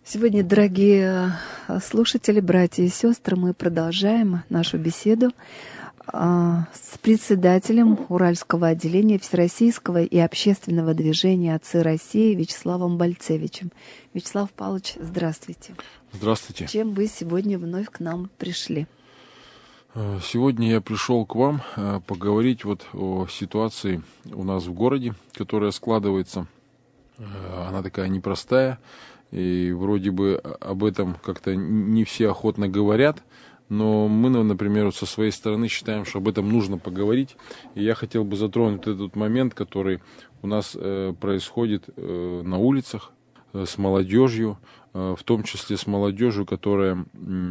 Сегодня, дорогие слушатели, братья и сестры, мы продолжаем нашу беседу с председателем Уральского отделения Всероссийского и общественного движения «Отцы России» Вячеславом Бальцевичем. Вячеслав Павлович, здравствуйте. Здравствуйте. Чем вы сегодня вновь к нам пришли? Сегодня я пришел к вам поговорить о ситуации у нас в городе, которая складывается. Она такая непростая, и вроде бы об этом как-то не все охотно говорят, но мы, например, со своей стороны считаем, что об этом нужно поговорить. И я хотел бы затронуть этот момент, который у нас происходит на улицах с молодежью, в том числе с молодежью, которая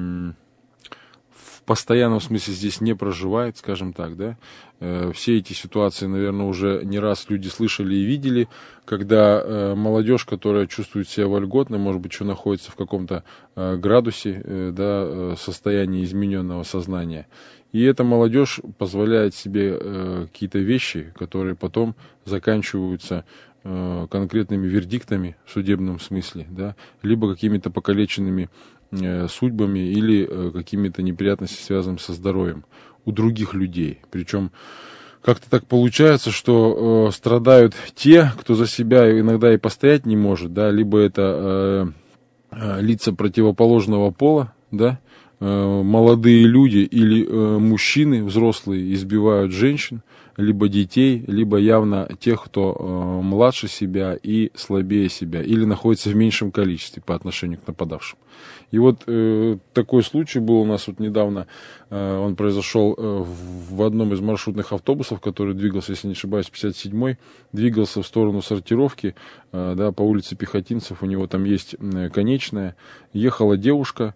в постоянном смысле здесь не проживает, скажем так, да. Все эти ситуации, наверное, уже не раз люди слышали и видели, когда молодежь, которая чувствует себя вольготно, может быть, еще находится в каком-то градусе, да, состоянии измененного сознания. И эта молодежь позволяет себе какие-то вещи, которые потом заканчиваются конкретными вердиктами в судебном смысле, да, либо какими-то покалеченными судьбами или какими-то неприятностями, связанными со здоровьем у других людей. Причем как-то так получается, что страдают те, кто за себя иногда и постоять не может, да, либо это лица противоположного пола, да, молодые люди или мужчины взрослые избивают женщин, либо детей, либо явно тех, кто младше себя и слабее себя, или находится в меньшем количестве по отношению к нападавшим. И такой случай был у нас недавно, он произошел в одном из маршрутных автобусов, который двигался, если не ошибаюсь, 57-й, двигался в сторону сортировки, да, по улице Пехотинцев, у него там есть конечная, ехала девушка,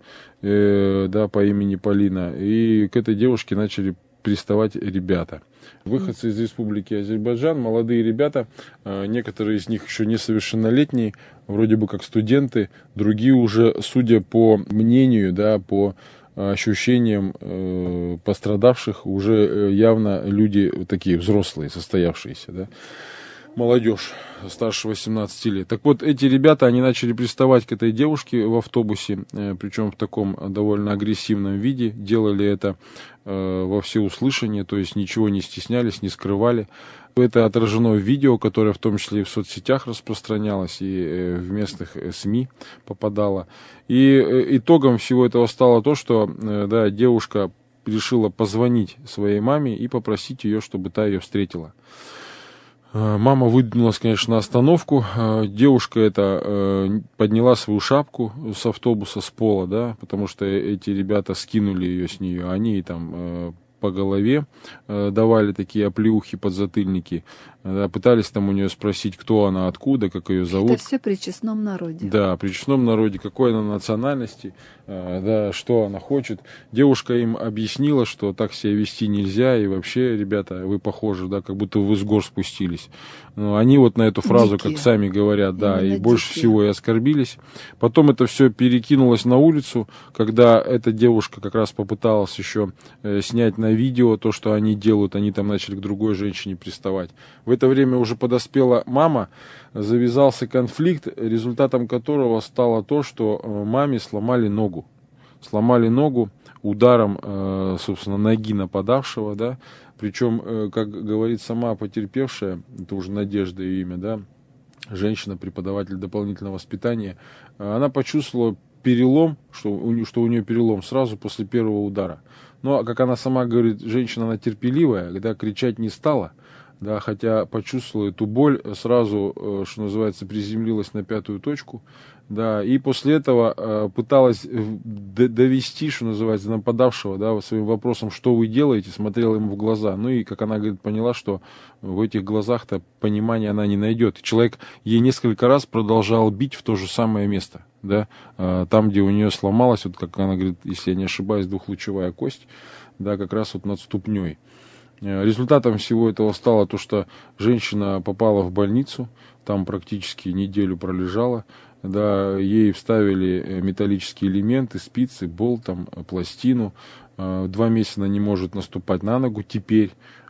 да, по имени Полина, и к этой девушке начали приставать ребята. Выходцы из Республики Азербайджан, молодые ребята, некоторые из них еще несовершеннолетние, вроде бы как студенты, другие уже, судя по мнению, да, по ощущениям пострадавших, уже явно люди такие взрослые, состоявшиеся, да. Молодежь старше 18 лет. Так вот, эти ребята, они начали приставать к этой девушке в автобусе, причем в таком довольно агрессивном виде. Делали это во всеуслышание, то есть ничего не стеснялись, не скрывали. Это отражено в видео, которое в том числе и в соцсетях распространялось, и в местных СМИ попадало. И итогом всего этого стало то, что да, девушка решила позвонить своей маме и попросить ее, чтобы та ее встретила. Мама выдвинулась, конечно, на остановку. Девушка эта подняла свою шапку с автобуса, с пола, да, потому что эти ребята скинули ее с нее. Они там по голове давали такие оплеухи, подзатыльники. Да, пытались там у нее спросить, кто она, откуда, как ее зовут. Это все при честном народе. Да, при честном народе, какой она национальности, да, что она хочет. Девушка им объяснила, что так себя вести нельзя, и вообще, ребята, вы похожи, да, как будто вы с гор спустились. Но они на эту фразу, дикие, как сами говорят, да, именно и больше дикие всего и оскорбились. Потом это все перекинулось на улицу, когда эта девушка как раз попыталась еще снять на видео то, что они делают, они там начали к другой женщине приставать. В это время уже подоспела мама, завязался конфликт, результатом которого стало то, что маме сломали ногу. Сломали ногу ударом, собственно, ноги нападавшего, да. Причем, как говорит сама потерпевшая, это уже Надежда ее имя, да, женщина, преподаватель дополнительного воспитания, она почувствовала перелом, что у нее перелом сразу после первого удара. Но, как она сама говорит, женщина, она терпеливая, когда кричать не стала, да, хотя почувствовала эту боль, сразу, что называется, приземлилась на пятую точку, да, и после этого пыталась довести, что называется, нападавшего, да, своим вопросом, что вы делаете, смотрела ему в глаза, ну и, как она говорит, поняла, что в этих глазах-то понимания она не найдет. Человек ей несколько раз продолжал бить в то же самое место, да, там, где у нее сломалась, как она говорит, если я не ошибаюсь, двухлучевая кость, да, как раз над ступней. Результатом всего этого стало то, что женщина попала в больницу, там практически неделю пролежала, да, ей вставили металлические элементы, спицы, болт, там, пластину. 2 месяца она не может наступать на ногу теперь.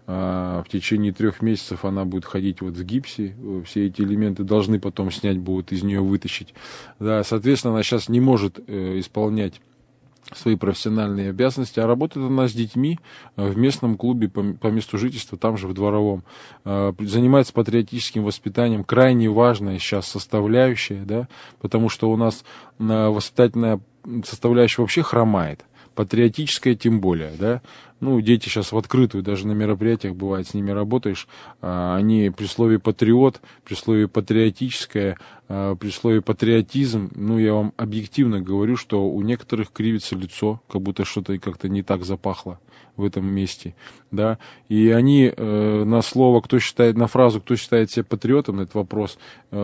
в течение 3 месяцев она будет ходить вот в гипсе, все эти элементы должны потом снять будут, из нее вытащить. Да, соответственно, она сейчас не может исполнять свои профессиональные обязанности, а работает она с детьми в местном клубе по месту жительства, там же в Дворовом. Занимается патриотическим воспитанием, крайне важная сейчас составляющая, да, потому что у нас воспитательная составляющая вообще хромает, патриотическая тем более, да. Ну, дети сейчас в открытую, даже на мероприятиях, бывает, с ними работаешь, они при слове «патриот», при слове «патриотическое», при слове «патриотизм», ну, я вам объективно говорю, что у некоторых кривится лицо, как будто что-то как-то не так запахло в этом месте, да, и они на слово, на фразу «кто считает себя патриотом», на этот вопрос,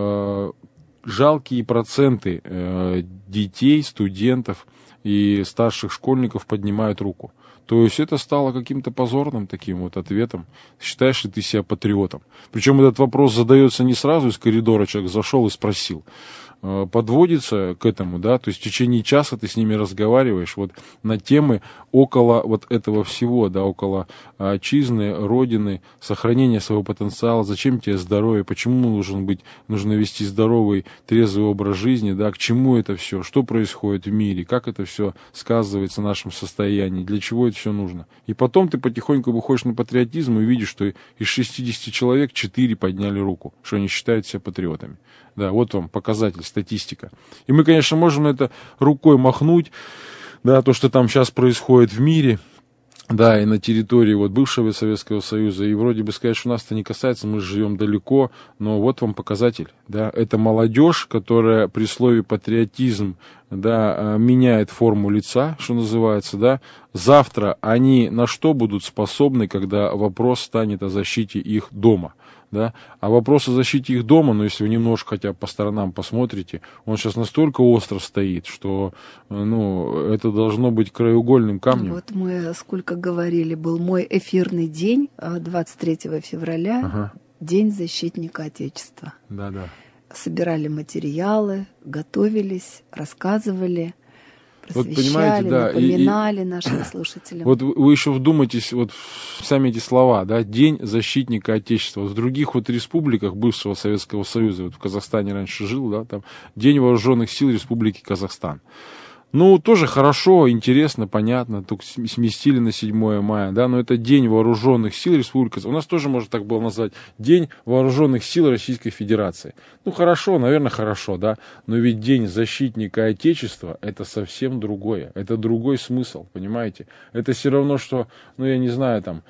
жалкие проценты детей, студентов и старших школьников поднимают руку. То есть это стало каким-то позорным таким вот ответом. Считаешь ли ты себя патриотом? Причем этот вопрос задается не сразу из коридора, человек зашел и спросил. Подводится к этому, да, то есть в течение часа ты с ними разговариваешь вот на темы около вот этого всего, да, около отчизны, родины, сохранения своего потенциала, зачем тебе здоровье, почему нужно вести здоровый, трезвый образ жизни, да, к чему это все, что происходит в мире, как это все сказывается на нашем состоянии, для чего это все нужно. И потом ты потихоньку выходишь на патриотизм и видишь, что из 60 человек 4 подняли руку, что они считают себя патриотами. Да, вот вам показатель, статистика. И мы, конечно, можем это рукой махнуть, да, то, что там сейчас происходит в мире, да, и на территории вот бывшего Советского Союза, и вроде бы сказать, что нас это не касается, мы живем далеко, но вот вам показатель, да, это молодежь, которая при слове патриотизм, да, меняет форму лица, что называется, да, завтра они на что будут способны, когда вопрос станет о защите их дома. Да? А вопрос о защите их дома, ну, если вы немножко хотя бы по сторонам посмотрите, он сейчас настолько остро стоит, что, ну, это должно быть краеугольным камнем. Вот мы сколько говорили, был мой эфирный день, 23 февраля, День защитника Отечества. Да-да. Собирали материалы, готовились, рассказывали, просвещали, вот понимаете, да, напоминали нашим слушателям. Вот вы еще вдумайтесь вот в сами эти слова, да, День защитника Отечества. В других вот республиках бывшего Советского Союза, вот в Казахстане раньше жил, да, там День вооруженных сил Республики Казахстан. Ну, тоже хорошо, интересно, понятно, только сместили на 7 мая, да, но это День вооруженных сил Республики Казахстан. У нас тоже можно так было назвать День вооруженных сил Российской Федерации. Ну, хорошо, наверное, хорошо, да, но ведь День защитника Отечества — это совсем другое, это другой смысл, понимаете? Это все равно, что, ну, я не знаю, там,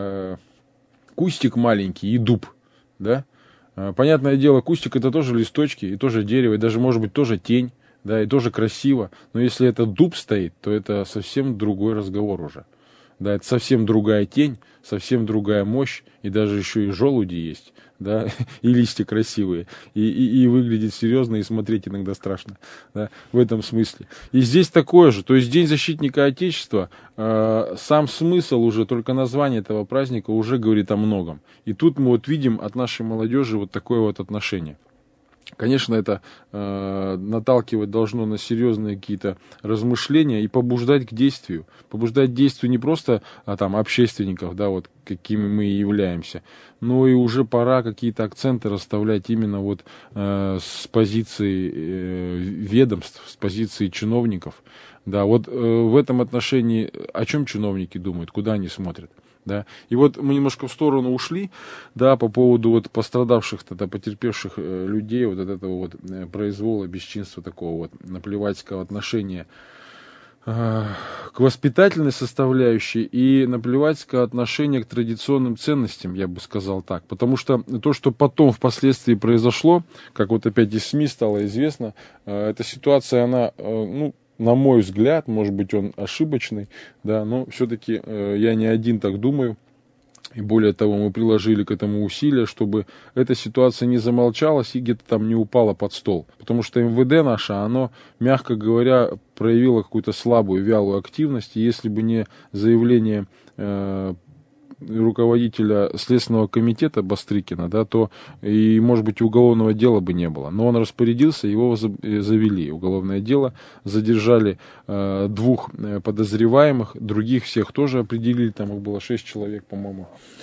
кустик маленький и дуб, да. Понятное дело, кустик — это тоже листочки, и тоже дерево, и даже, может быть, тоже тень. Да, и тоже красиво, но если это дуб стоит, то это совсем другой разговор уже. Да, это совсем другая тень, совсем другая мощь, и даже еще и желуди есть, да, и листья красивые, и выглядит серьезно, и смотреть иногда страшно, да, в этом смысле. И здесь такое же, то есть День защитника Отечества, сам смысл уже, только название этого праздника уже говорит о многом. И тут мы вот видим от нашей молодежи вот такое вот отношение. Конечно, это наталкивать должно на серьезные какие-то размышления и побуждать к действию. Побуждать к действию не просто там, общественников, да, вот, какими мы и являемся, но и уже пора какие-то акценты расставлять именно вот с позиции ведомств, с позиции чиновников. Да, вот в этом отношении о чем чиновники думают, куда они смотрят? Да. И вот мы немножко в сторону ушли, да, по поводу вот пострадавших, тогда потерпевших людей, вот от этого вот произвола, бесчинства, такого вот наплевательского отношения к воспитательной составляющей и наплевательского отношения к традиционным ценностям, я бы сказал так. Потому что то, что потом впоследствии произошло, как вот опять из СМИ стало известно, эта ситуация, она, ну, на мой взгляд, может быть, он ошибочный, да, но все-таки я не один так думаю. И более того, мы приложили к этому усилия, чтобы эта ситуация не замолчалась и где-то там не упала под стол. Потому что МВД наше, оно, мягко говоря, проявило какую-то слабую, вялую активность. И если бы не заявление руководителя Следственного комитета Бастрыкина, да, то и, может быть, уголовного дела бы не было. Но он распорядился, его завели. Уголовное дело, задержали 2 подозреваемых, других всех тоже определили, там их было 6 человек, по-моему.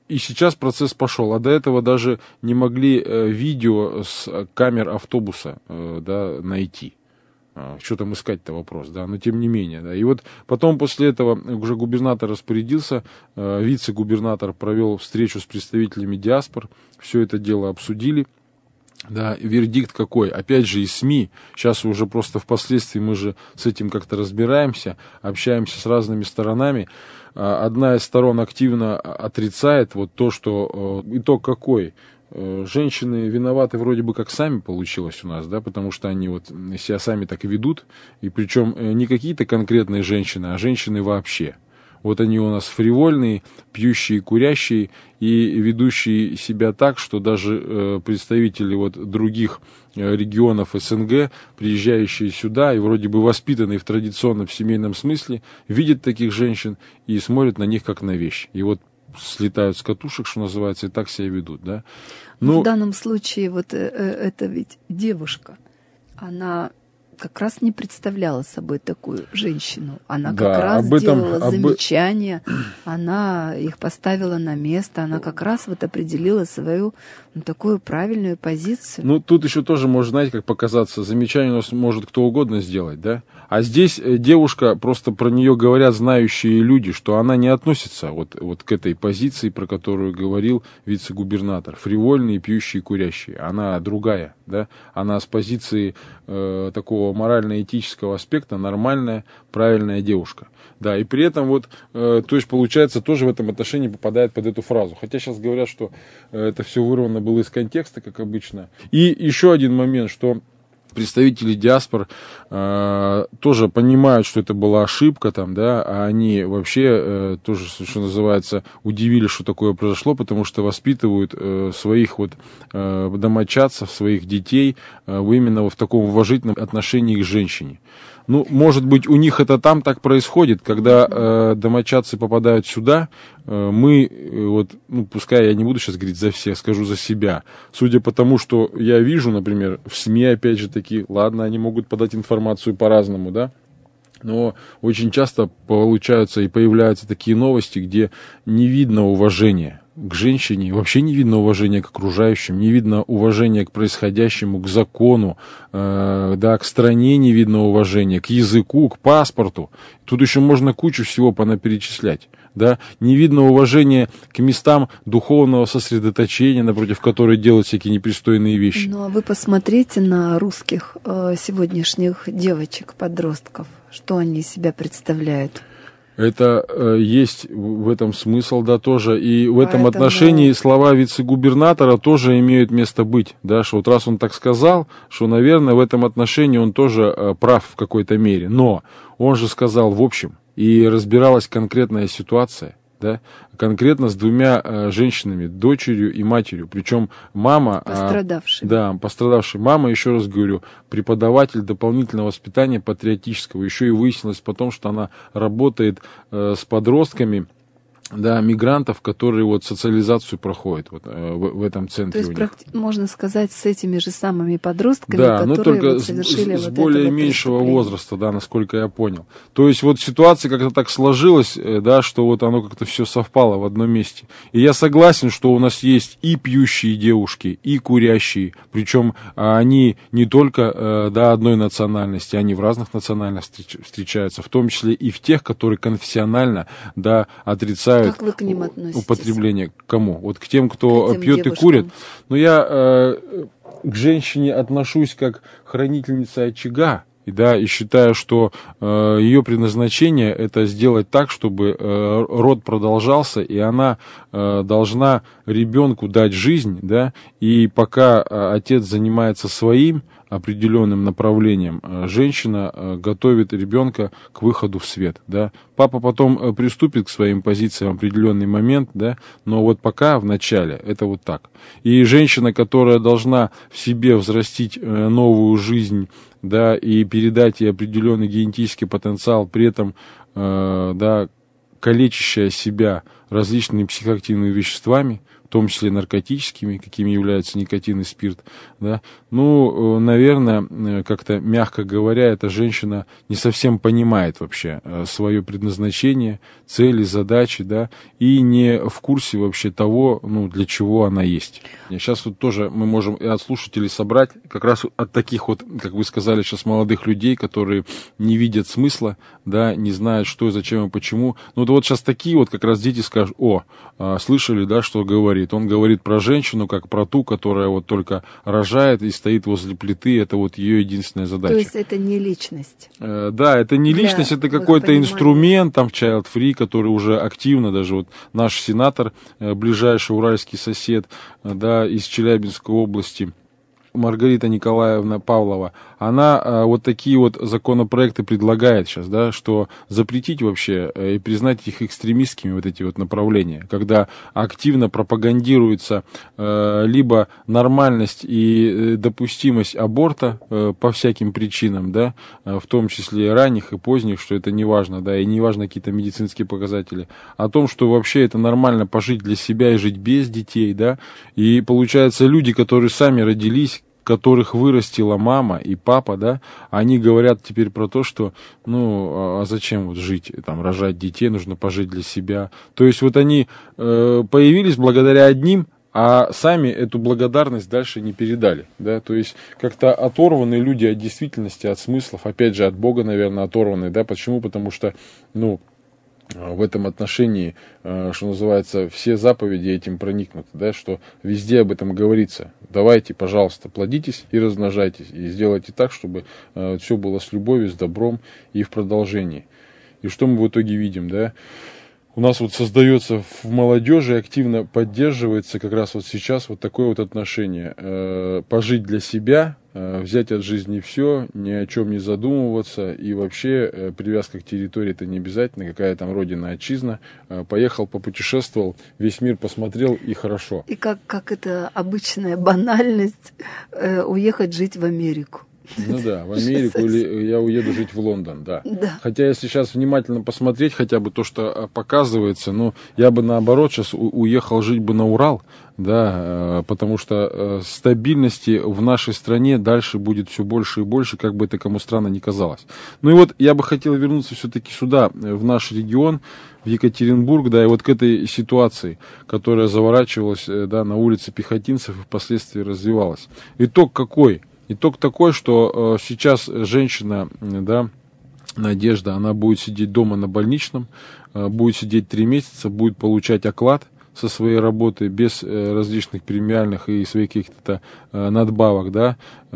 и сейчас процесс пошел, а до этого даже не могли видео с камер автобуса найти. Что там искать-то вопрос, да, но тем не менее, да. И вот потом после этого уже губернатор распорядился, вице-губернатор провел встречу с представителями диаспор, все это дело обсудили. Да, вердикт какой? Опять же, из СМИ, сейчас уже просто впоследствии мы же с этим как-то разбираемся, общаемся с разными сторонами. Одна из сторон активно отрицает вот то, что итог какой? Женщины виноваты вроде бы как сами получилось у нас, да, потому что они вот себя сами так и ведут, и причем не какие-то конкретные женщины, а женщины вообще. Вот они у нас фривольные, пьющие, курящие и ведущие себя так, что даже представители вот других регионов СНГ, приезжающие сюда и вроде бы воспитанные в традиционном семейном смысле, видят таких женщин и смотрят на них как на вещь. И вот слетают с катушек, что называется, и так себя ведут, да. В данном случае вот это ведь девушка, она как раз не представляла собой такую женщину. Она как раз сделала замечания, она их поставила на место, она как раз вот определила свою такую правильную позицию. Ну, тут еще тоже может, знаете, как показаться, замечание у нас может кто угодно сделать, да? А здесь девушка, просто про нее говорят знающие люди, что она не относится вот к этой позиции, про которую говорил вице-губернатор. Фривольные, пьющие, курящие. Она другая, да? Она с позиции такого морально-этического аспекта нормальная, правильная девушка. Да, и при этом вот, то есть получается, тоже в этом отношении попадает под эту фразу. Хотя сейчас говорят, что это все вырвано было из контекста, как обычно. И еще один момент, что представители диаспор тоже понимают, что это была ошибка, там, да, а они вообще тоже, что называется, удивились, что такое произошло, потому что воспитывают своих вот домочадцев, своих детей именно в таком уважительном отношении к женщине. Ну, может быть, у них это там так происходит, когда домочадцы попадают сюда, мы, вот, ну, пускай я не буду сейчас говорить за всех, скажу за себя. Судя по тому, что я вижу, например, в СМИ, опять же таки, ладно, они могут подать информацию по-разному, да, но очень часто получаются и появляются такие новости, где не видно уважения к женщине, вообще не видно уважения к окружающим, не видно уважения к происходящему, к закону, да, к стране не видно уважения, к языку, к паспорту. Тут еще можно кучу всего понаперечислять. Да, не видно уважения к местам духовного сосредоточения, напротив которой делают всякие непристойные вещи. Ну, а вы посмотрите на русских сегодняшних девочек, подростков, что они из себя представляют. Это есть в этом смысл, да, тоже. И в этом отношении слова вице-губернатора тоже имеют место быть, да, что вот раз он так сказал, что, наверное, в этом отношении он тоже прав в какой-то мере. Но он же сказал в общем, и разбиралась конкретная ситуация, да, конкретно с двумя женщинами, дочерью и матерью. Причем мама... пострадавшая мама, еще раз говорю, преподаватель дополнительного воспитания патриотического. Еще и выяснилось потом, что она работает с подростками, да, мигрантов, которые вот социализацию проходят вот, в этом центре. То есть, можно сказать, с этими же самыми подростками, да, которые только вот совершили с более меньшего возраста, да, насколько я понял. То есть вот ситуация как-то так сложилась, да, что вот оно как-то все совпало в одном месте. И я согласен, что у нас есть и пьющие девушки, и курящие, причем они не только, да, одной национальности, они в разных национальностях встречаются, в том числе и в тех, которые конфессионально, да, отрицают как вы к ним относитесь? Употребление. К кому? Вот к тем, кто пьет и курит. Но я к женщине отношусь как хранительница очага, и считаю, что ее предназначение это сделать так, чтобы род продолжался, и она должна ребенку дать жизнь, да, и пока отец занимается своим определенным направлением, женщина готовит ребенка к выходу в свет, да. Папа потом приступит к своим позициям в определенный момент, да, но вот пока в начале это вот так. И женщина, которая должна в себе взрастить новую жизнь, да, и передать ей определенный генетический потенциал, при этом, да, калечащая себя различными психоактивными веществами, том числе наркотическими, какими являются никотин и спирт, да. Ну, наверное, как-то, мягко говоря, эта женщина не совсем понимает вообще свое предназначение, цели, задачи, да, и не в курсе вообще того, ну, для чего она есть. Сейчас вот тоже мы можем и от слушателей собрать как раз от таких вот, как вы сказали, сейчас молодых людей, которые не видят смысла, да, не знают, что, зачем и почему. Ну, вот сейчас такие вот как раз дети скажут: о, слышали, да, что говорит? Он говорит про женщину, как про ту, которая вот только рожает и стоит возле плиты, это вот ее единственная задача. То есть это не личность? Да, это не личность, это какой-то инструмент, там, Child Free, который уже активно, даже вот наш сенатор, ближайший уральский сосед, да, из Челябинской области, Маргарита Николаевна Павлова, она вот такие вот законопроекты предлагает сейчас, да, что запретить вообще и признать их экстремистскими, вот эти вот направления, когда активно пропагандируется либо нормальность и допустимость аборта по всяким причинам, да, в том числе и ранних, и поздних, что это не важно, да, и не важно какие-то медицинские показатели, о том, что вообще это нормально пожить для себя и жить без детей, да, и получается люди, которые сами родились, которых вырастила мама и папа, да, они говорят теперь про то, что, ну, а зачем вот жить, там, рожать детей, нужно пожить для себя. То есть вот они появились благодаря одним, а сами эту благодарность дальше не передали, да, то есть как-то оторваны люди от действительности, от смыслов, опять же, от Бога, наверное, оторваны, да, почему? Потому что, ну, в этом отношении, что называется, все заповеди этим проникнуты, да, что везде об этом говорится. Давайте, пожалуйста, плодитесь и размножайтесь, и сделайте так, чтобы все было с любовью, с добром и в продолжении. И что мы в итоге видим, да? У нас вот создается в молодежи, активно поддерживается как раз вот сейчас вот такое вот отношение. Пожить для себя, взять от жизни все, ни о чем не задумываться, и вообще привязка к территории это не обязательно, какая там родина, отчизна. Поехал, попутешествовал, весь мир посмотрел, и хорошо. И как это обычная банальность уехать жить в Америку. Ну да, в Америку, или я уеду жить в Лондон, да. Хотя, если сейчас внимательно посмотреть хотя бы то, что показывается, ну, я бы наоборот сейчас уехал жить бы на Урал, да, потому что стабильности в нашей стране дальше будет все больше и больше, как бы это кому странно ни казалось. Ну и вот я бы хотел вернуться все-таки сюда, в наш регион, в Екатеринбург, да, и вот к этой ситуации, которая заворачивалась, да, на улице Пехотинцев и впоследствии развивалась. Итог какой? Итог такой, что сейчас женщина, да, Надежда, она будет сидеть дома на больничном, будет сидеть 3 месяца, будет получать оклад со своей работы без различных премиальных и своих каких-то надбавок, да.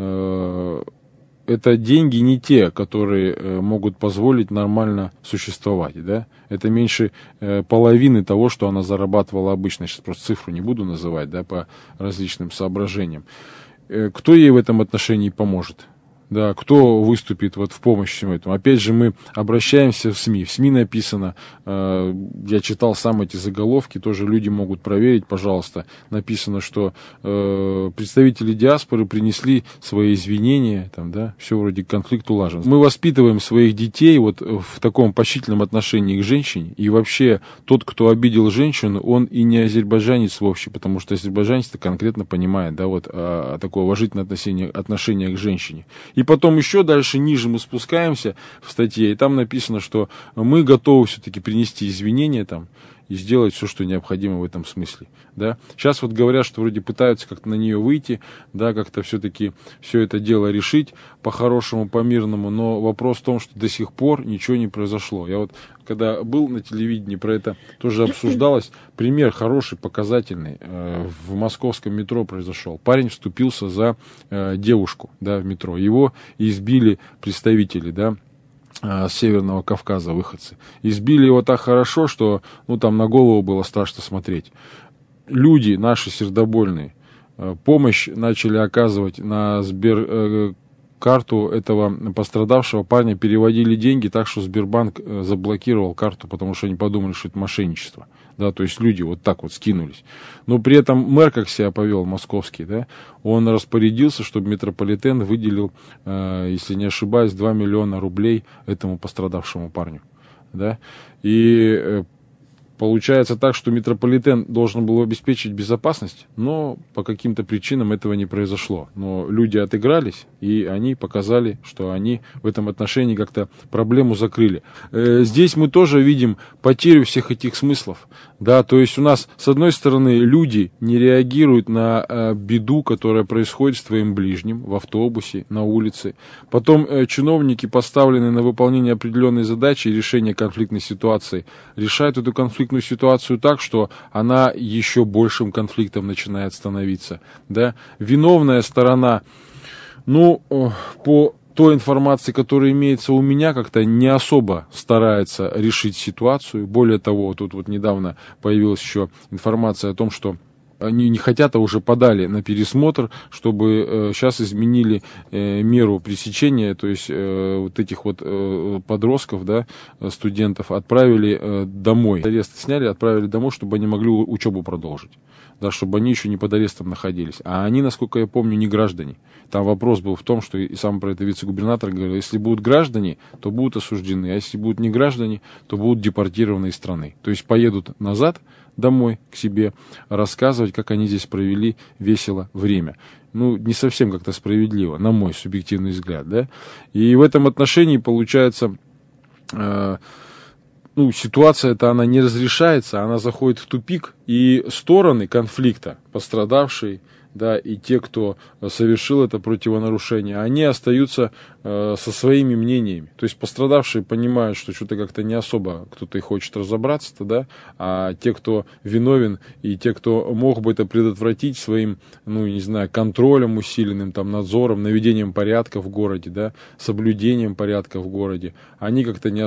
Это деньги не те, которые могут позволить нормально существовать, да. Это меньше половины того, что она зарабатывала обычно. Сейчас просто цифру не буду называть, да, по различным соображениям. Кто ей в этом отношении поможет? Да, кто выступит вот в помощь всему этому? Опять же, мы обращаемся в СМИ. В СМИ написано, я читал сам эти заголовки, тоже люди могут проверить, пожалуйста. Написано, что представители диаспоры принесли свои извинения, там, да, все вроде конфликт улажен. Мы воспитываем своих детей вот в таком поощрительном отношении к женщине, и вообще тот, кто обидел женщину, он и не азербайджанец вовсе, потому что азербайджанец-то конкретно понимает, да, вот такое уважительное отношение к женщине. И потом еще дальше ниже мы спускаемся в статье, и там написано, что мы готовы все-таки принести извинения там и сделать все, что необходимо в этом смысле. Да? Сейчас вот говорят, что вроде пытаются как-то на нее выйти, да, как-то все-таки все это дело решить по-хорошему, по-мирному, но вопрос в том, что до сих пор ничего не произошло. Я вот когда был на телевидении, про это тоже обсуждалось, пример хороший, показательный, в московском метро произошел. Парень вступился за девушку, да, в метро, его избили представители, да, с Северного Кавказа, выходцы. Избили его так хорошо, что, ну, там на голову было страшно смотреть. Люди наши сердобольные помощь начали оказывать на Сберкарту этого пострадавшего парня, переводили деньги так, что Сбербанк заблокировал карту, потому что они подумали, что это мошенничество. Да, то есть люди вот так вот скинулись. Но при этом мэр как себя повел, московский, да, он распорядился, чтобы метрополитен выделил, если не ошибаюсь, 2 миллиона рублей этому пострадавшему парню. Да. И Получается так, что митрополитен должен был обеспечить безопасность, но по каким-то причинам этого не произошло. Но люди отыгрались, и они показали, что они в этом отношении как-то проблему закрыли. Здесь мы тоже видим потерю всех этих смыслов. Да, то есть у нас, с одной стороны, люди не реагируют на беду, которая происходит с твоим ближним в автобусе, на улице. Потом чиновники, поставленные на выполнение определенной задачи и решение конфликтной ситуации, решают эту конфликтную ситуацию так, что она еще большим конфликтом начинает становиться. Да? Виновная сторона, по той информации, которая имеется у меня, как-то не особо старается решить ситуацию. Более того, тут вот недавно появилась еще информация о том, что они не хотят, а уже подали на пересмотр, чтобы сейчас изменили меру пресечения, то есть вот этих вот подростков, да, студентов отправили домой. Арест сняли, отправили домой, чтобы они могли учебу продолжить, да, чтобы они еще не под арестом находились. А они, насколько я помню, не граждане. Там вопрос был в том, что и сам про это вице-губернатор говорил, если будут граждане, то будут осуждены, а если будут не граждане, то будут депортированы из страны. То есть поедут назад домой к себе рассказывать, как они здесь провели весело время. Не совсем как-то справедливо, на мой субъективный взгляд, да. И в этом отношении получается, ситуация-то она не разрешается, она заходит в тупик, и стороны конфликта, пострадавшие, да, и те, кто совершил это правонарушение, они остаются со своими мнениями. То есть пострадавшие понимают, что что-то как-то не особо кто-то и хочет разобраться-то, да, а те, кто виновен, и те, кто мог бы это предотвратить своим, контролем усиленным, там, надзором, наведением порядка в городе, да, соблюдением порядка в городе, они как-то не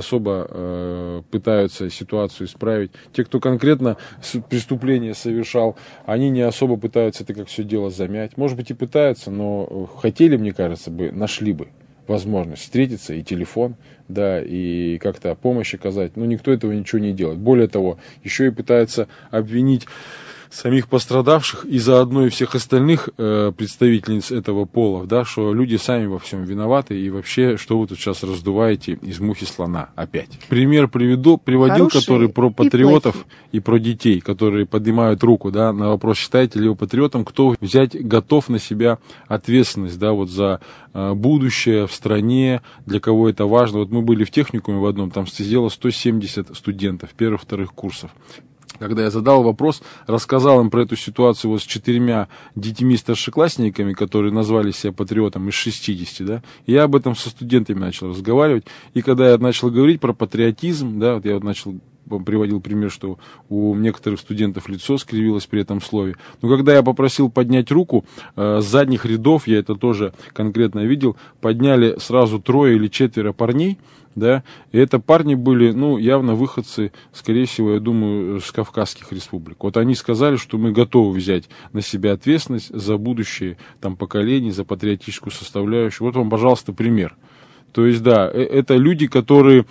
особо пытаются ситуацию исправить. Те, кто конкретно преступление совершал, они не особо пытаются это как все дело замять. Может быть и пытаются, но хотели, мне кажется, нашли бы возможность встретиться, и телефон, да, и как-то помощь оказать. Но никто этого ничего не делает. Более того, еще и пытаются обвинить самих пострадавших и заодно и всех остальных представительниц этого пола, да, что люди сами во всем виноваты, и вообще, что вы тут сейчас раздуваете из мухи слона опять. Пример приводил, который про патриотов и про детей, которые поднимают руку, да, на вопрос, считаете ли вы патриотом, кто взять готов на себя ответственность, да, вот за будущее в стране, для кого это важно. Вот мы были в техникуме в одном, там сидело 170 студентов первых-вторых курсов. Когда я задал вопрос, рассказал им про эту ситуацию вот с 4 детьми-старшеклассниками, которые назвали себя патриотом из 60, да, я об этом со студентами начал разговаривать, и когда я начал говорить про патриотизм, да, вот я приводил пример, что у некоторых студентов лицо скривилось при этом слове. Но когда я попросил поднять руку, с задних рядов, я это тоже конкретно видел, подняли сразу 3 или 4 парней, да, и это парни были, явно выходцы, скорее всего, я думаю, с Кавказских республик. Вот они сказали, что мы готовы взять на себя ответственность за будущее там поколений, за патриотическую составляющую. Вот вам, пожалуйста, пример. То есть, да, это люди, которые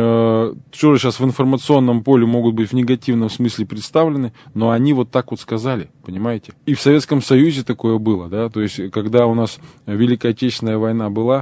сейчас в информационном поле могут быть в негативном смысле представлены, но они вот так вот сказали, понимаете? И в Советском Союзе такое было, да, то есть, когда у нас Великая Отечественная война была,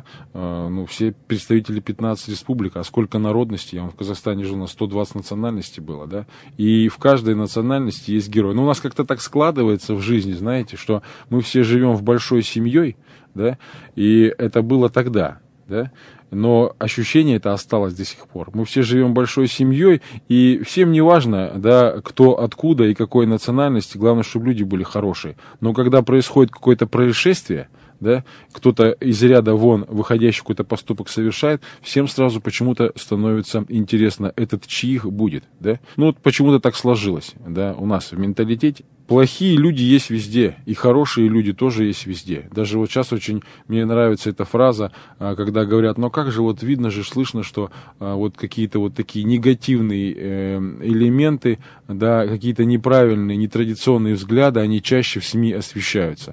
все представители 15 республик, а сколько народностей, я в Казахстане жил, на 120 национальностей было, да, и в каждой национальности есть герой. Но у нас как-то так складывается в жизни, знаете, что мы все живем в большой семьей, да, и это было тогда. Да? Но ощущение это осталось до сих пор. Мы все живем большой семьей, и всем не важно, да, кто откуда и какой национальности, главное, чтобы люди были хорошие. Но когда происходит какое-то происшествие, да, кто-то из ряда вон выходящий какой-то поступок совершает, всем сразу почему-то становится интересно, этот чьих будет, да? Вот почему-то так сложилось, да, у нас в менталитете. Плохие люди есть везде, и хорошие люди тоже есть везде. Даже вот сейчас очень мне нравится эта фраза, когда говорят, как же вот видно же, слышно, что вот какие-то вот такие негативные элементы, да, какие-то неправильные, нетрадиционные взгляды, они чаще в СМИ освещаются.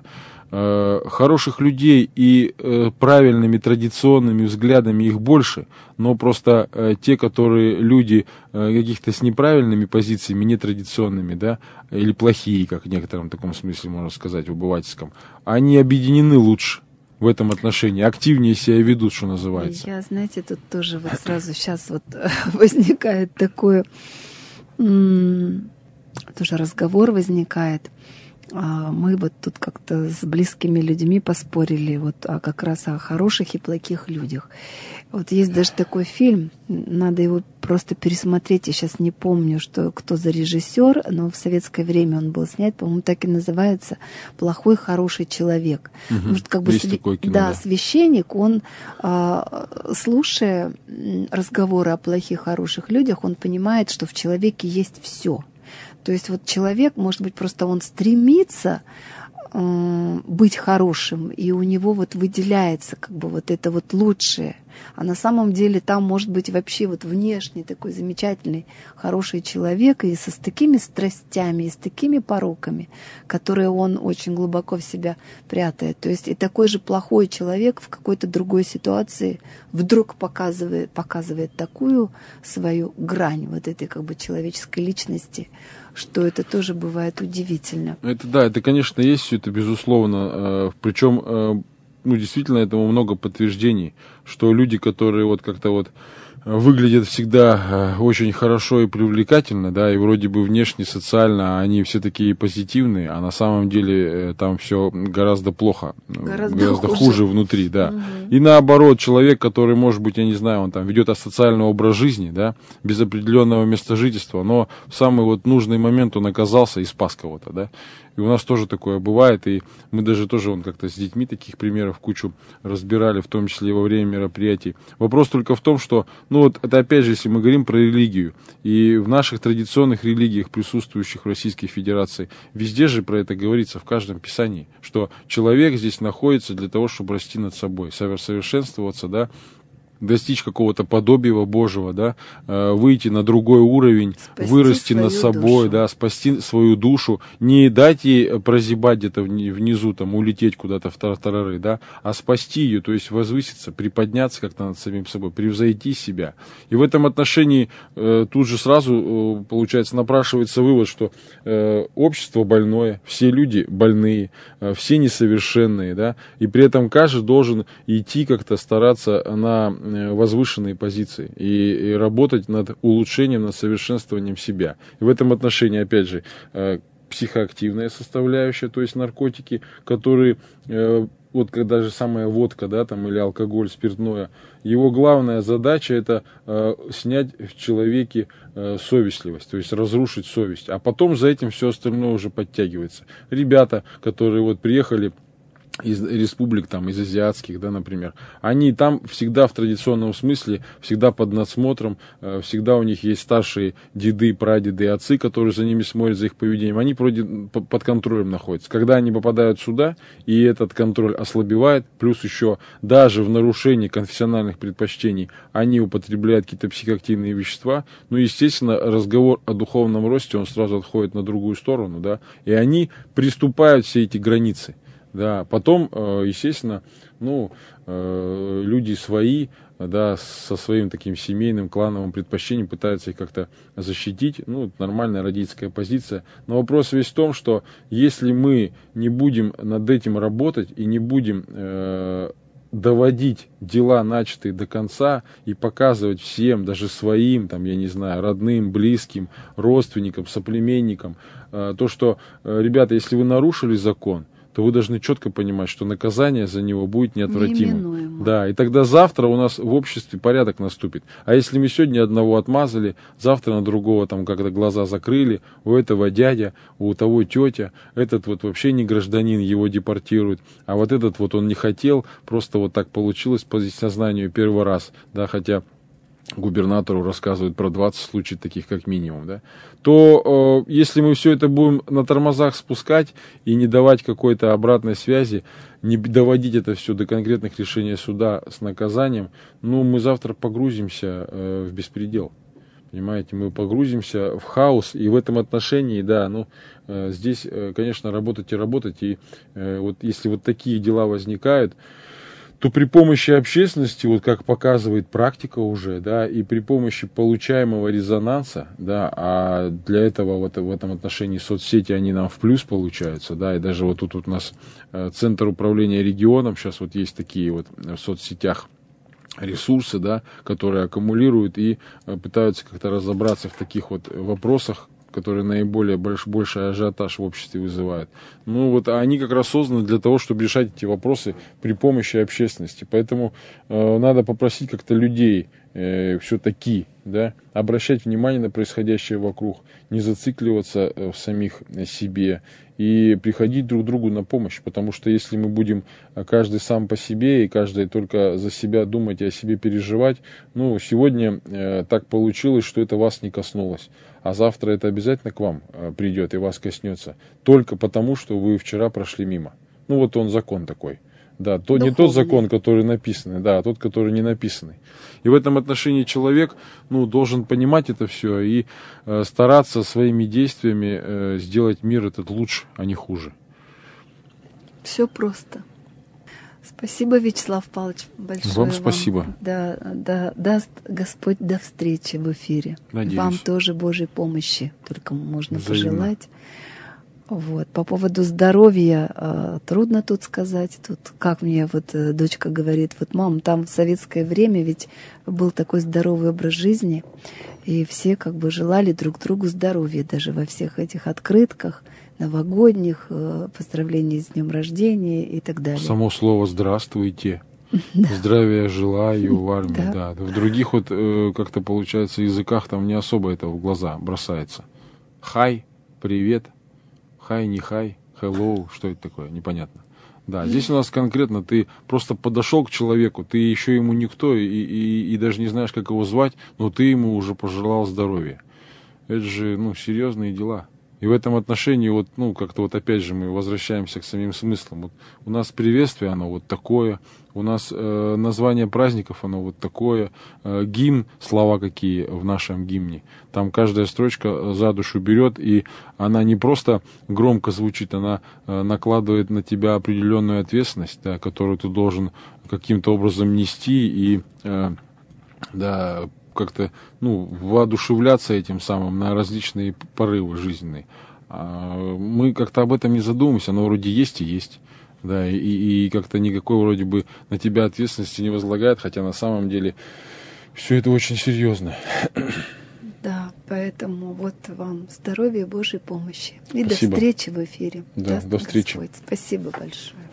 Хороших людей и правильными традиционными взглядами их больше, но просто те, которые люди каких-то с неправильными позициями, нетрадиционными, да, или плохие, как в некотором таком смысле можно сказать, в обывательском, они объединены лучше в этом отношении, активнее себя ведут, что называется. Я, знаете, тут тоже вот сразу сейчас вот возникает такое тоже разговор возникает. Мы вот тут как-то с близкими людьми поспорили вот как раз о хороших и плохих людях. Вот есть даже такой фильм, надо его просто пересмотреть, я сейчас не помню, кто за режиссер, но в советское время он был снят, по-моему, так и называется «Плохой, хороший человек». Может, как бы такое кино, да, священник, он, слушая разговоры о плохих, хороших людях, он понимает, что в человеке есть все. То есть вот человек, может быть, просто он стремится быть хорошим, и у него вот выделяется как бы вот это вот лучшее. А на самом деле там может быть вообще вот внешне такой замечательный, хороший человек, и с такими страстями, и с такими пороками, которые он очень глубоко в себя прятает. То есть и такой же плохой человек в какой-то другой ситуации вдруг показывает такую свою грань вот этой как бы человеческой личности, что это тоже бывает удивительно. Это, конечно, есть все это, безусловно. Причем, действительно, этому много подтверждений, что люди, которые вот как-то вот выглядят всегда очень хорошо и привлекательно, да, и вроде бы внешне, социально они все такие позитивные, а на самом деле там все гораздо плохо, гораздо хуже внутри, да. Угу. И наоборот, человек, который, может быть, я не знаю, он там ведет асоциальный образ жизни, да, без определенного места жительства, но в самый вот нужный момент он оказался и спас кого-то, да. И у нас тоже такое бывает, и мы даже тоже как-то с детьми таких примеров кучу разбирали, в том числе и во время мероприятий. Вопрос только в том, что, это опять же, если мы говорим про религию, и в наших традиционных религиях, присутствующих в Российской Федерации, везде же про это говорится, в каждом писании, что человек здесь находится для того, чтобы расти над собой, совершенствоваться, да, достичь какого-то подобия Божьего, да, выйти на другой уровень, вырасти над собой, да, спасти свою душу, не дать ей прозябать где-то внизу, там, улететь куда-то в тартарары, да, а спасти ее, то есть возвыситься, приподняться как-то над самим собой, превзойти себя. И в этом отношении тут же сразу, получается, напрашивается вывод, что общество больное, все люди больные, все несовершенные, да, и при этом каждый должен идти как-то стараться на возвышенные позиции и работать над улучшением, над совершенствованием себя. И в этом отношении, опять же, психоактивная составляющая, то есть наркотики, которые, вот когда же самая водка, да, там, или алкоголь, спиртное, его главная задача это снять в человеке совестливость, то есть разрушить совесть, а потом за этим все остальное уже подтягивается. Ребята, которые вот приехали из республик, там, из азиатских, да, например, они там всегда в традиционном смысле, всегда под надсмотром, всегда у них есть старшие деды, прадеды, отцы, которые за ними смотрят, за их поведением, они под контролем находятся. Когда они попадают сюда, и этот контроль ослабевает, плюс еще даже в нарушении конфессиональных предпочтений они употребляют какие-то психоактивные вещества, естественно, разговор о духовном росте, он сразу отходит на другую сторону, да, и они приступают все эти границы. Да, потом, естественно, люди свои, да, со своим таким семейным, клановым предпочтением пытаются их как-то защитить. Нормальная родительская позиция. Но вопрос весь в том, что если мы не будем над этим работать и не будем доводить дела, начатые до конца, и показывать всем, даже своим, там, я не знаю, родным, близким, родственникам, соплеменникам, то, что, ребята, если вы нарушили закон, то вы должны четко понимать, что наказание за него будет неотвратимым. Неименуемо. Да, и тогда завтра у нас в обществе порядок наступит. А если мы сегодня одного отмазали, завтра на другого там как-то глаза закрыли, у этого дядя, у того тетя, этот вот вообще не гражданин, его депортируют, а вот этот вот он не хотел, просто вот так получилось по сознанию первый раз, да, хотя губернатору рассказывают про 20 случаев таких как минимум, да, то если мы все это будем на тормозах спускать и не давать какой-то обратной связи, не доводить это все до конкретных решений суда с наказанием, мы завтра погрузимся в беспредел. Понимаете, мы погрузимся в хаос, и в этом отношении, да, здесь, конечно, работать, и вот если вот такие дела возникают, то при помощи общественности, вот как показывает практика уже, да, и при помощи получаемого резонанса, да, а для этого вот в этом отношении соцсети, они нам в плюс получаются, да, и даже вот тут у нас Центр управления регионом, сейчас вот есть такие вот в соцсетях ресурсы, да, которые аккумулируют и пытаются как-то разобраться в таких вот вопросах, которые наиболее больший ажиотаж в обществе вызывают. Ну вот они как раз созданы для того, чтобы решать эти вопросы при помощи общественности. Поэтому надо попросить как-то людей все-таки, да, обращать внимание на происходящее вокруг, не зацикливаться в самих себе и приходить друг другу на помощь. Потому что если мы будем каждый сам по себе и каждый только за себя думать и о себе переживать, ну, сегодня так получилось, что это вас не коснулось. А завтра это обязательно к вам придет и вас коснется. Только потому, что вы вчера прошли мимо. Ну, вот он закон такой. Да, то не тот закон, который написанный, да, а тот, который не написанный. И в этом отношении человек, ну, должен понимать это все и стараться своими действиями сделать мир этот лучше, а не хуже. Все просто. Спасибо, Вячеслав Павлович, большое вам. Спасибо. Да, даст Господь до встречи в эфире. Надеюсь. Вам тоже Божьей помощи, только можно пожелать. Вот. По поводу здоровья трудно тут сказать. Тут, как мне вот дочка говорит, вот, мам, там в советское время ведь был такой здоровый образ жизни, и все как бы желали друг другу здоровья, даже во всех этих открытках новогодних, поздравления с днем рождения и так далее. Само слово «здравствуйте». Здравия желаю в армии. Да. В других вот как-то получается языках там не особо это в глаза бросается. Хай, привет. Хай, не хай, hello, что это такое, непонятно. Да, здесь у нас конкретно ты просто подошел к человеку, ты еще ему никто и даже не знаешь, как его звать, но ты ему уже пожелал здоровья. Это же, ну, серьезные дела. И в этом отношении, вот, ну, как-то вот опять же мы возвращаемся к самим смыслам. Вот у нас приветствие, оно вот такое, у нас название праздников, оно вот такое, гимн, слова какие в нашем гимне. Там каждая строчка за душу берет, и она не просто громко звучит, она накладывает на тебя определенную ответственность, да, которую ты должен каким-то образом нести и, да, как-то, ну, воодушевляться этим самым на различные порывы жизненные. Мы как-то об этом не задумываемся, оно вроде есть и есть. Да, и как-то никакой вроде бы на тебя ответственности не возлагает, хотя на самом деле все это очень серьезно. Да, поэтому вот вам здоровья и Божьей помощи. И Спасибо. до встречи в эфире. Да, до встречи. Господь. Спасибо большое.